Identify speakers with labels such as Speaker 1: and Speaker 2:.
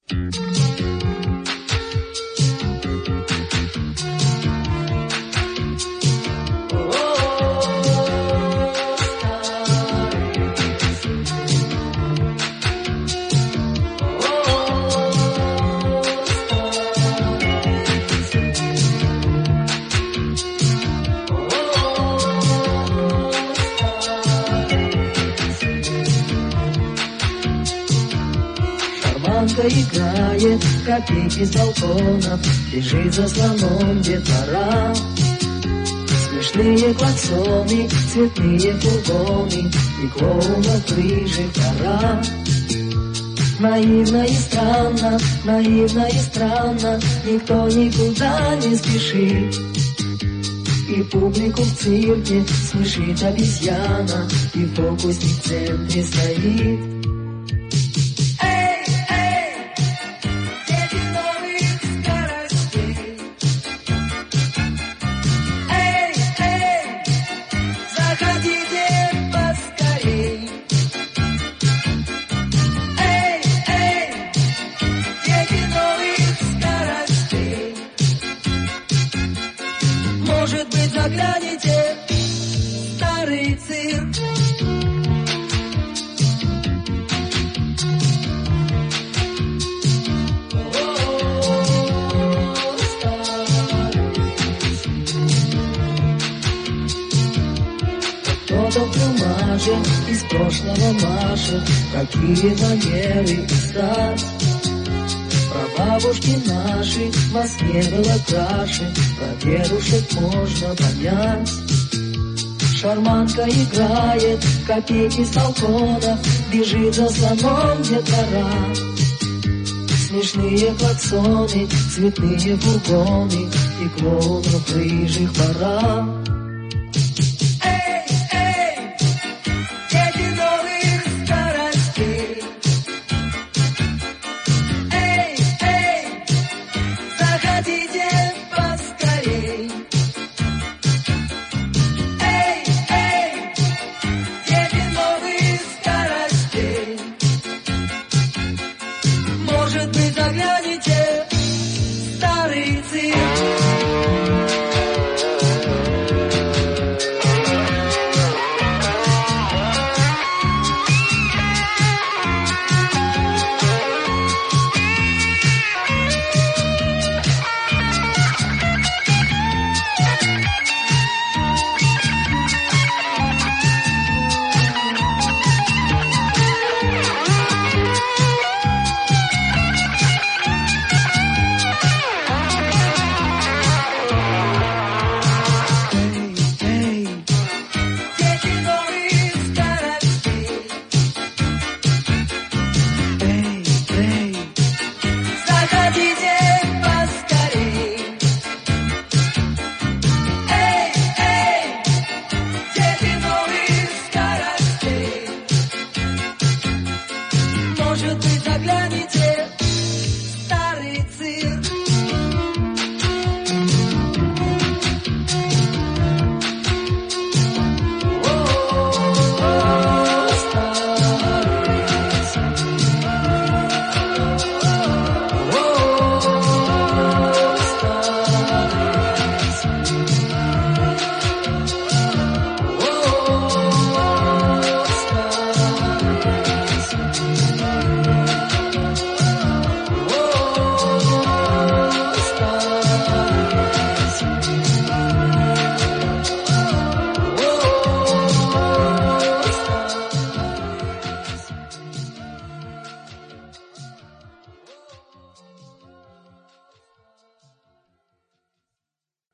Speaker 1: Шарманка играет, копейки с балконов, бежит за слоном детвора. Смешные клаксоны, цветные фургоны, и клоунов рыжих пора. Наивно и странно, никто никуда не спешит. И публику в цирке смешит обезьяна, и фокусник в центре стоит. Может быть, загляните в старый цирк. Кто-то в плюмаже из прошлого машет, какие манеры искать. Бабушки наши во сне было краше, про дедушек можно понять. Шарманка играет, копейки с балкона, бежит за слоном детвора. Смешные клаксоны, цветные фургоны, и клоунов рыжих пора. Может быть, заглянь.